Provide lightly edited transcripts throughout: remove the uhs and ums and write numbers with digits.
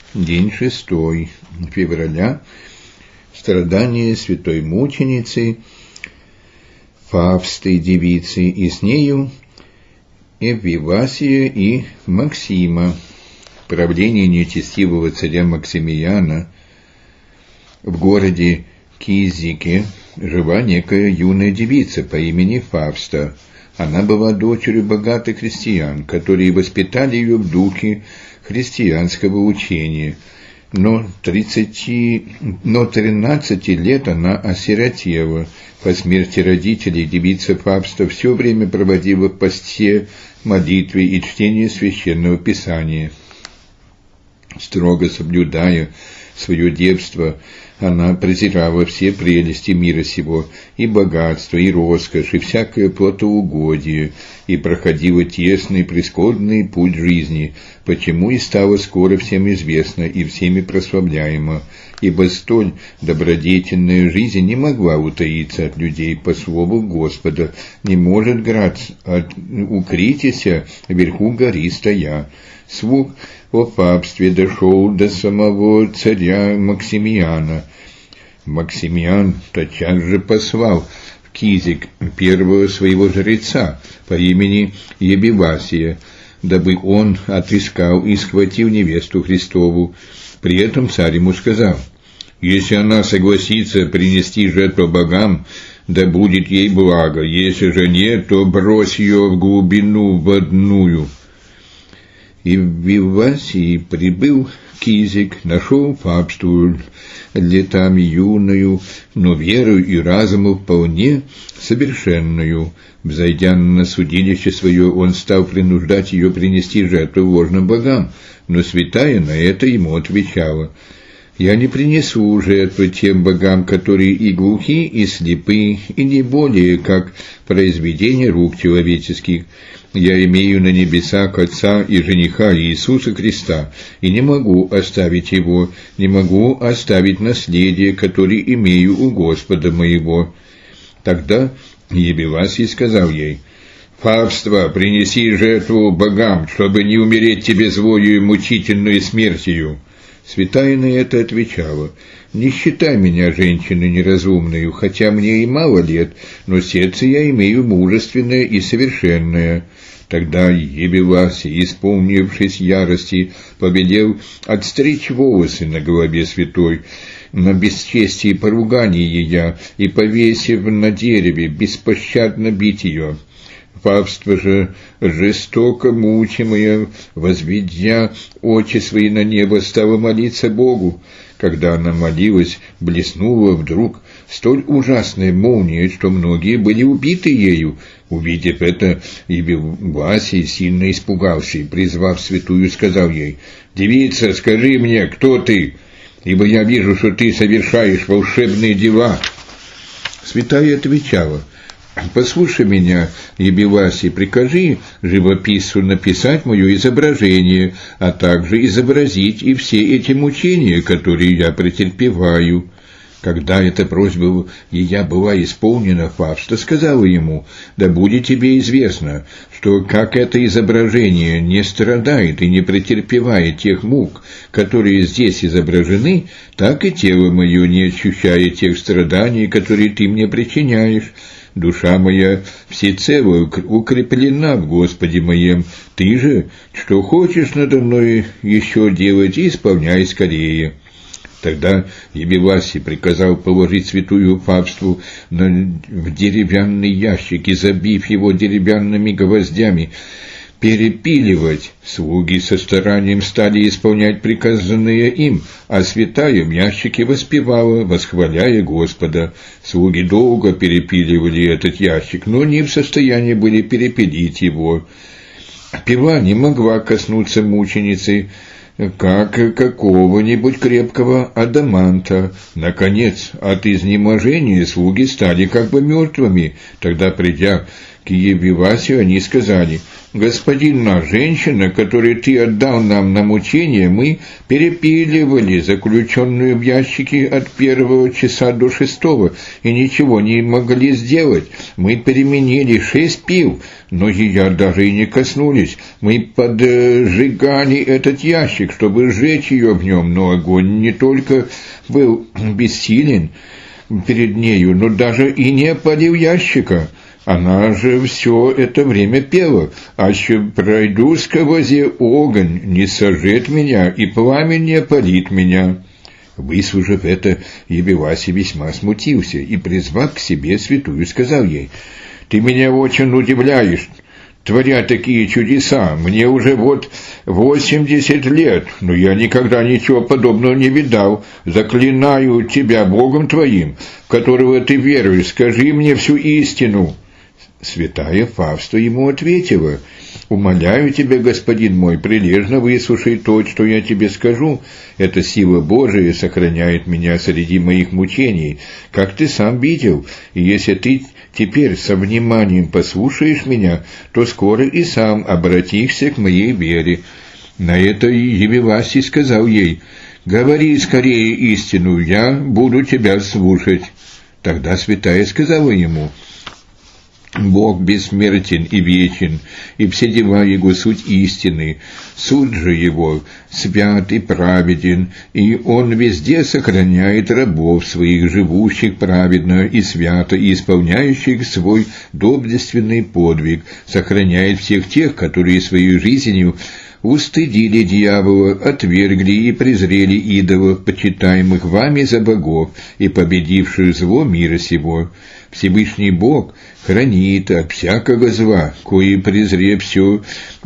день 6 февраля, страдания святой мученицы Фавсты девицы, и с нею Еввивасия и Максима. В правлении нечестивого царя Максимиана в городе Кизике жила некая юная девица по имени Фавста. Она была дочерью богатых крестьян, которые воспитали ее в духе христианского учения. Но 13 лет она осиротела. По смерти родителей девица Фавста все время проводила в посте, молитве и чтении священного писания. Строго соблюдая свое девство, она презирала все прелести мира сего, и богатство, и роскошь, и всякое плотоугодие, и проходила тесный, прискорбный путь жизни, почему и стало скоро всем известно и всеми прославляемо, ибо столь добродетельная жизнь не могла утаиться от людей по слову Господа, не может град укритися вверху горы стоя. Слух о папстве дошел до самого царя Максимиана. Максимиан тотчас же послал в Кизик первого своего жреца по имени Еввивасия, дабы он отыскал и схватил невесту Христову. При этом царь ему сказал: «Если она согласится принести жертву богам, да будет ей благо, если же нет, то брось ее в глубину водную». И Еввивасий прибыл в Кизик, нашел Фавсту летами юную, но верою и разуму вполне совершенную. Взойдя на судилище свое, он стал принуждать ее принести жертву ложным богам, но святая на это ему отвечала: «Я не принесу жертвы тем богам, которые и глухи, и слепы, и не более, как произведение рук человеческих. Я имею на небесах Отца и жениха Иисуса Христа, и не могу оставить Его, не могу оставить наследие, которое имею у Господа моего». Тогда Еввивасий сказал ей: «Фавства, принеси жертву богам, чтобы не умереть тебе злою мучительную смертью». Святая на это отвечала: «Не считай меня женщиной неразумною, хотя мне и мало лет, но сердце я имею мужественное и совершенное». Тогда Еввивасий, исполнившись ярости, повелел отстричь волосы на голове святой, на бесчестие и поругание ее, и, повесив на дереве, беспощадно бить ее. Фавства же, жестоко мучимая, возведя очи свои на небо, стала молиться Богу. Когда она молилась, блеснула вдруг столь ужасная молния, что многие были убиты ею. Увидев это, Еввивасий сильно испугался и, призвав святую, сказал ей: «Девица, скажи мне, кто ты, ибо я вижу, что ты совершаешь волшебные дела». Святая отвечала: «Послушай меня, Еввивасий, прикажи живописцу написать мое изображение, а также изобразить и все эти мучения, которые я претерпеваю». Когда эта просьба ее была исполнена, Фавста сказала ему: «Да будет тебе известно, что как это изображение не страдает и не претерпевает тех мук, которые здесь изображены, так и тело мое не ощущает тех страданий, которые ты мне причиняешь. Душа моя всецело укреплена в Господе моем. Ты же, что хочешь надо мной еще делать, исполняй скорее». Тогда Еввивасий приказал положить святую Фавсту в деревянный ящик и, забив его деревянными гвоздями, перепиливать. Слуги со старанием стали исполнять приказанное им, а святая в ящике воспевала, восхваляя Господа. Слуги долго перепиливали этот ящик, но не в состоянии были перепилить его. Пила не могла коснуться мученицы, как какого-нибудь крепкого адаманта. Наконец, от изнеможения слуги стали как бы мертвыми. Тогда, придя к к Евивасию они сказали: «Господин наш, женщина, которую ты отдал нам на мучение, мы перепиливали заключенную в ящике от 1 часа до 6, и ничего не могли сделать. Мы переменили 6 пил, но ее даже и не коснулись. Мы поджигали этот ящик, чтобы сжечь ее в нем, но огонь не только был бессилен перед нею, но даже и не опалил ящика. Она же все это время пела: «Аще пройду сквозь огонь, не сожжет меня, и пламя не опалит меня». Выслушав это, Евивасий весьма смутился и, призвав к себе святую, сказал ей: «Ты меня очень удивляешь, творя такие чудеса. Мне уже 80 лет, но я никогда ничего подобного не видал. Заклинаю тебя Богом твоим, в которого ты веруешь, скажи мне всю истину». Святая Фавста ему ответила: «Умоляю тебя, господин мой, прилежно выслушай то, что я тебе скажу. Эта сила Божия сохраняет меня среди моих мучений, как ты сам видел, и если ты теперь со вниманием послушаешь меня, то скоро и сам обратишься к моей вере». На это Евивасий сказал ей: «Говори скорее истину, я буду тебя слушать». Тогда святая сказала ему: «Бог бессмертен и вечен, и все дела Его суть истины. Суд же Его свят и праведен, и Он везде сохраняет рабов своих, живущих праведно и свято, и исполняющих свой доблестный подвиг, сохраняет всех тех, которые своей жизнью устыдили дьявола, отвергли и презрели идолов, почитаемых вами за богов, и победивших зло мира сего. Всевышний Бог хранит от всякого зла, кои, презрев все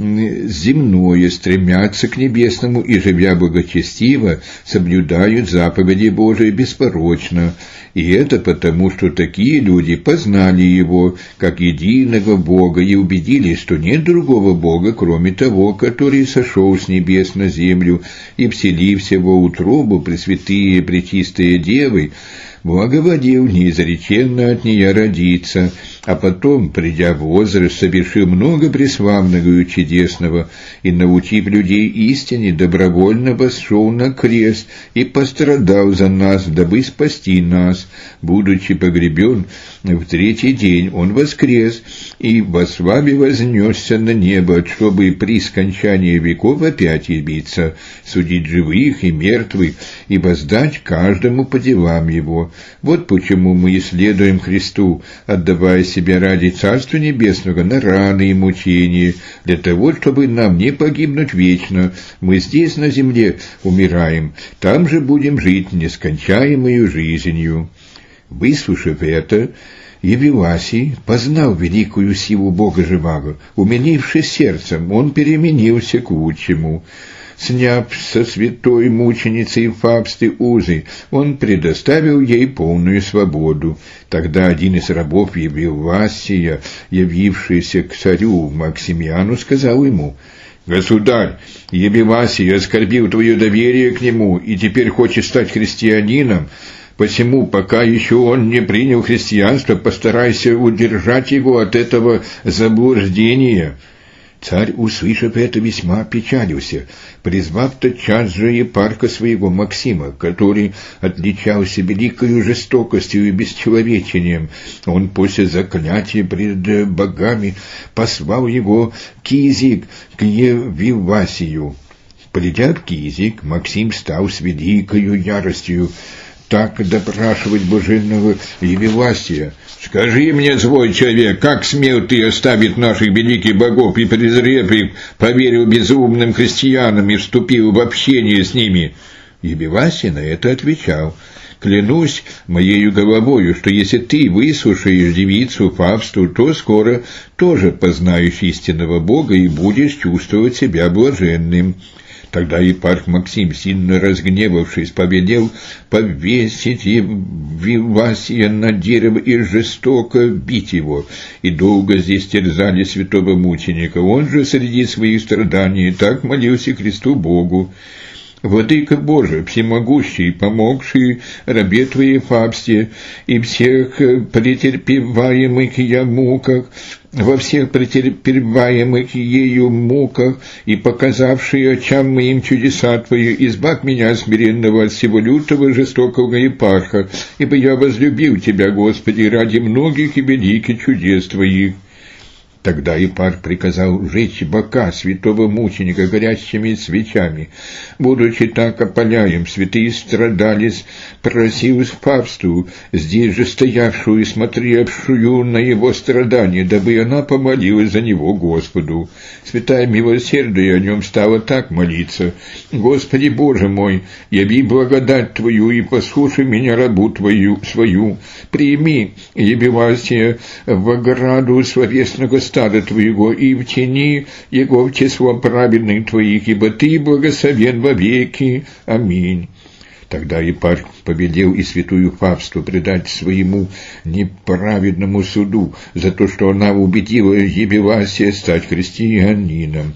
земное, стремятся к небесному и, живя благочестиво, соблюдают заповеди Божии беспорочно. И это потому, что такие люди познали Его, как единого Бога, и убедились, что нет другого Бога, кроме того, который сошел с небес на землю и, вселився во утробу пресвятые и пречистые девы, благоволил неизреченно от нее родиться, а потом, придя в возраст, совершил много преславного и чудесного, и, научив людей истине, добровольно восшел на крест и пострадал за нас, дабы спасти нас. Будучи погребен, в 3-й день он воскрес и во славе вознесся на небо, чтобы при скончании веков опять явиться, судить живых и мертвых и воздать каждому по делам его. Вот почему мы исследуем Христу, отдавая себя ради Царства Небесного на раны и мучения, для того, чтобы нам не погибнуть вечно. Мы здесь на земле умираем, там же будем жить нескончаемою жизнью». Выслушав это, Евивасий познал великую силу Бога живаго. Умилившись сердцем, он переменился к лучшему. Сняв со святой мученицей Фавсты узы, он предоставил ей полную свободу. Тогда один из рабов Евивасия, явившийся к царю Максимиану, сказал ему: «Государь, Евивасий оскорбил твое доверие к нему и теперь хочет стать христианином. Посему, пока еще он не принял христианство, постарайся удержать его от этого заблуждения». Царь, услышав это, весьма опечалился, призвав тотчас же епарха своего Максима, который отличался великою жестокостью и бесчеловечением. Он после заклятия пред богами послал его Кизик к Евивасию. Придя в Кизик, Максим стал с великою яростью так допрашивать блаженного Евивасия: «Скажи мне, злой человек, как смел ты оставить наших великих богов и, презрев их, поверил безумным христианам и вступил в общение с ними?» Евивасий на это отвечал: «Клянусь моею головою, что если ты выслушаешь девицу Фавсту, то скоро тоже познаешь истинного Бога и будешь чувствовать себя блаженным». Тогда епарх Максим, сильно разгневавшись, повелел повесить Евивасия на дерево и жестоко бить его, и долго здесь терзали святого мученика. Он же среди своих страданий так молился Христу Богу: Владыка Боже, всемогущий, помогший рабе Твоей Фавсте и всех претерпеваемых я муках, во всех претерпеваемых ею муках и показавший очам моим чудеса Твои, избавь меня смиренного от всего лютого жестокого епарха, ибо я возлюбил Тебя, Господи, ради многих и великих чудес Твоих». Тогда епарх приказал сжечь бока святого мученика горящими свечами. Будучи так опаляем, святые страдались, просил Фавсту, здесь же стоявшую и смотревшую на его страдания, дабы она помолилась за него Господу. Святая милосердие о нем стала так молиться: «Господи Боже мой, яви благодать Твою и послушай меня, рабу Твою свою. Прими ебивасия в ограду словесного стада Твоего, и втяни его в число праведных Твоих, ибо Ты благословен вовеки. Аминь». Тогда епарх повелел и святую Фавсту предать своему неправедному суду за то, что она убедила Ебивасия стать христианином.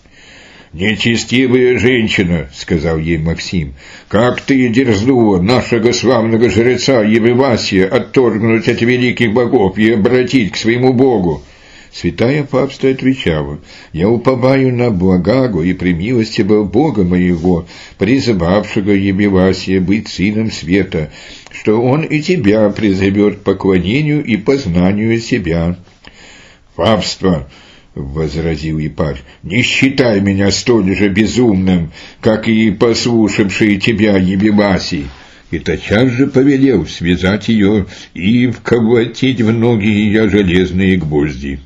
«Нечестивая женщина», — сказал ей Максим, — «как ты дерзнула нашего славного жреца Ебивасия отторгнуть от великих богов и обратить к своему богу?» Святая Фавста отвечала: «Я уповаю на благо и премилостивого Бога моего, призывавшего Ебивасия быть сыном света, что он и тебя призовет к поклонению и познанию себя». «Фавста», — возразил епарх, — «не считай меня столь же безумным, как и послушавший тебя Ебивасий». И тотчас же повелел связать ее и вколотить в ноги ее железные гвозди.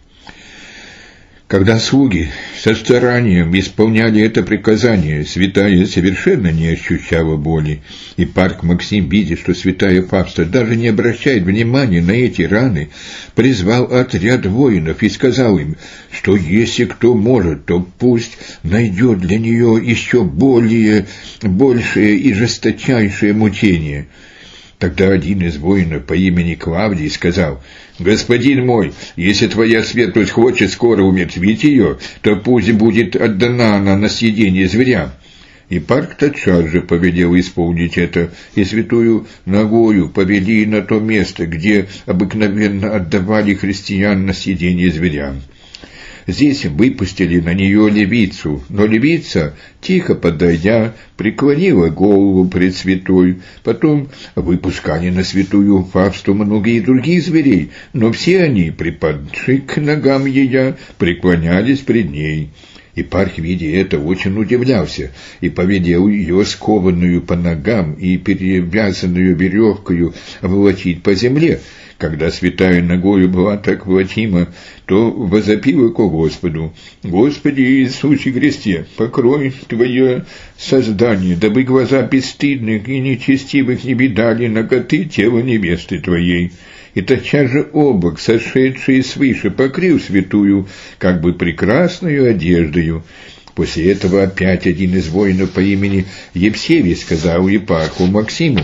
Когда слуги со старанием исполняли это приказание, святая совершенно не ощущала боли, и епарх Максим, видя, что святая Фавста даже не обращает внимания на эти раны, призвал отряд воинов и сказал им, что если кто может, то пусть найдет для нее еще большее и жесточайшее мучение. Тогда один из воинов по имени Клавдий сказал: «Господин мой, если твоя светлость хочет скоро умертвить ее, то пусть будет отдана она на съедение зверям». Епарх тотчас же повелел исполнить это, и святую ногою повели на то место, где обыкновенно отдавали христиан на съедение зверям. Здесь выпустили на нее левицу, но левица, тихо подойдя, преклонила голову пред святой. Потом выпускали на святую Фавсту многие другие зверей, но все они, припадши к ногам ее, преклонялись пред ней. Епарх, видя это, очень удивлялся и повелел ее, скованную по ногам и перевязанную веревкою, волочить по земле. Когда святая ногою была так волочима, то возопила ко Господу: «Господи Иисусе Христе, покрой Твое создание, дабы глаза бесстыдных и нечестивых не видали наготы тела невесты Твоей». И тотчас же облак, сошедший свыше, покрыл святую как бы прекрасною одеждою. После этого опять один из воинов по имени Евсевий сказал епарху Максиму: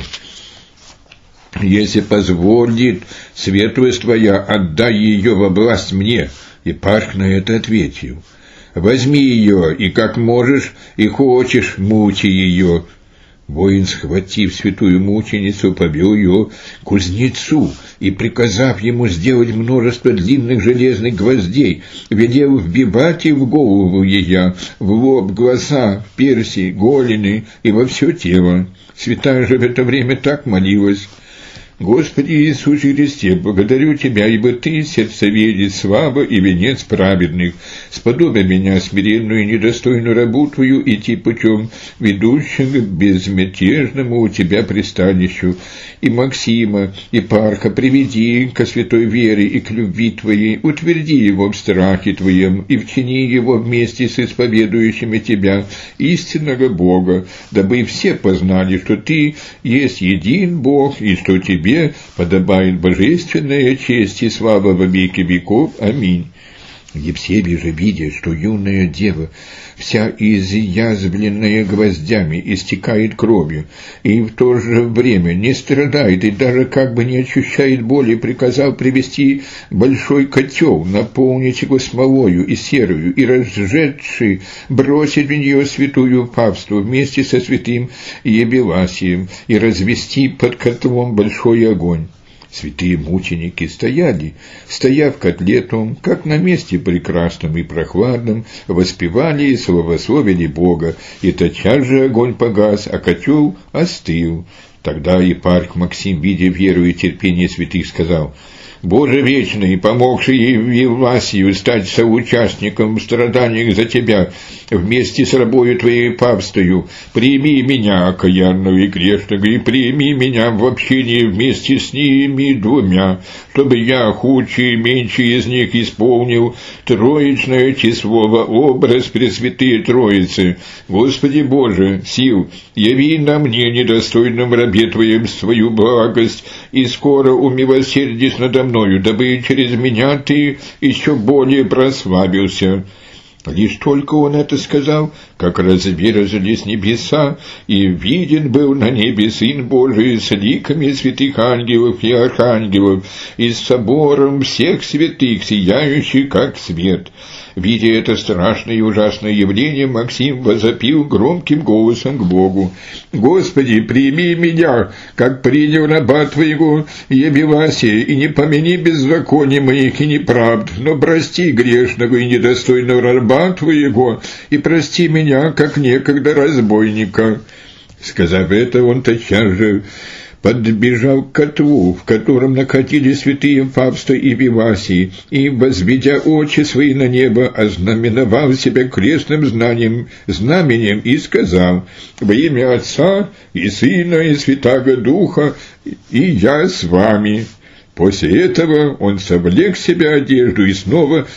«Если позволит светлость Твоя, отдай ее во власть мне». Епарх на это ответил: «Возьми ее, и как можешь и хочешь, мучи ее». Воин, схватив святую мученицу, повел ее к кузнецу и, приказав ему сделать множество длинных железных гвоздей, велел вбивать их в голову ее, в лоб, глаза, в перси, голени и во все тело. Святая же в это время так молилась: «Господи Иисусе Христе, благодарю Тебя, ибо Ты сердцеведец, слава и венец праведных. Сподоби меня, смиренную и недостойную рабу Твою, идти путем, ведущим к безмятежному у Тебя пристанищу. И Максима, епарха, приведи ко святой вере и к любви Твоей, утверди его в страхе Твоем и втяни его вместе с исповедующими Тебя, истинного Бога, дабы все познали, что Ты есть един Бог и что Тебе подобает божественная честь и слава во веки веков. Аминь». Евсебий же, видя, что юная дева, вся изъязвленная гвоздями, истекает кровью, и в то же время не страдает и даже как бы не ощущает боли, приказал привести большой котел, наполнить его смолою и серою, и разжечши, бросить в нее святую Павству вместе со святым Ебеласием, и развести под котлом большой огонь. Святые мученики стоя в котле том, как на месте прекрасном и прохладном, воспевали и славословили Бога, и тотчас же огонь погас, а котел остыл. Тогда епарх Максим, видя веру и терпение святых, сказал: «Боже вечный, помогший Евласию стать соучастником в страданиях за тебя, вместе с рабою твоей Павстою, прими меня, окаянного и грешного, и прими меня в общении вместе с ними двумя, чтобы я, худший и меньший из них, исполнил троичное число, образ Пресвятые Троицы. Господи Боже, сил, яви на мне, недостойном рабе Твоем, свою благость, и скоро умилосердись надо мною, дабы через меня Ты еще более прославился». Лишь только он это сказал, как разверзлись небеса, и виден был на небе Сын Божий с ликами святых ангелов и архангелов, и с собором всех святых, сияющий как свет. Видя это страшное и ужасное явление, Максим возопил громким голосом к Богу: «Господи, прими меня, как принял раба Твоего Ебеласия, и не помяни беззаконий моих и неправд, но прости грешного и недостойного раба Твоего, и прости меня, как некогда разбойника». Сказав это, он тотчас же подбежал к котлу, в котором находились святые Фавста и Ебеласий, и, возведя очи свои на небо, ознаменовал себя крестным знаменем и сказал: «Во имя Отца и Сына и Святаго Духа, и я с вами». После этого он совлек в себя одежду и снова,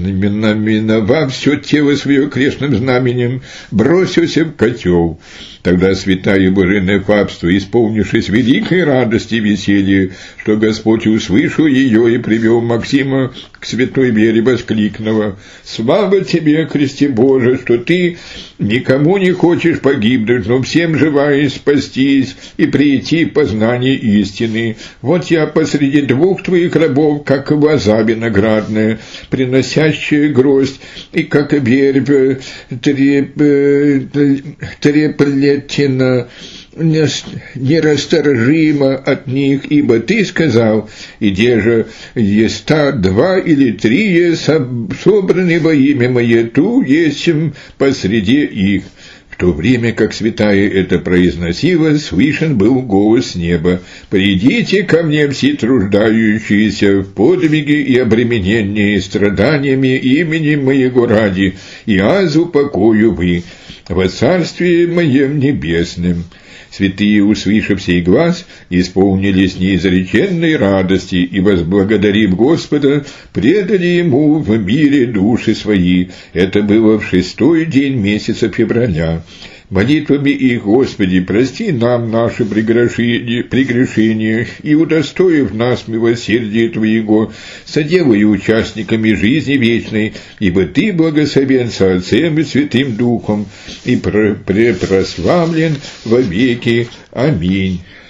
ознаменовав все тело свое крестным знаменем, бросился в котел. Тогда святая блаженная Фавста, исполнившись великой радости и веселья, что Господь услышал ее и привел Максима к святой вере, воскликнула: «Слава тебе, Христе Боже, что ты никому не хочешь погибнуть, но всем желаешь спастись и прийти в познание истины. Вот я посреди двух твоих рабов, как лоза виноградная, приносящая гроздь, и как вербь треплетина, нерасторжимо от них, ибо ты сказал: иде же есть 2 или 3 собраны во имя Мое, ту есть посреди их». В то время как святая это произносила, слышен был голос с неба: «Придите ко мне все труждающиеся в подвиге и обремененные страданиями именем Моего ради, и аз упокою вы во Царстве Моем Небесным». Святые, услышав сей глас, исполнились неизреченной радости и, возблагодарив Господа, предали Ему в мире души свои. Это было в 6-й день месяца февраля. Молитвами их: «Господи, прости нам наши прегрешения и, удостоив нас милосердия Твоего, соделай участниками жизни вечной, ибо Ты благословен со Отцем и Святым Духом и препрославлен во веки. Аминь».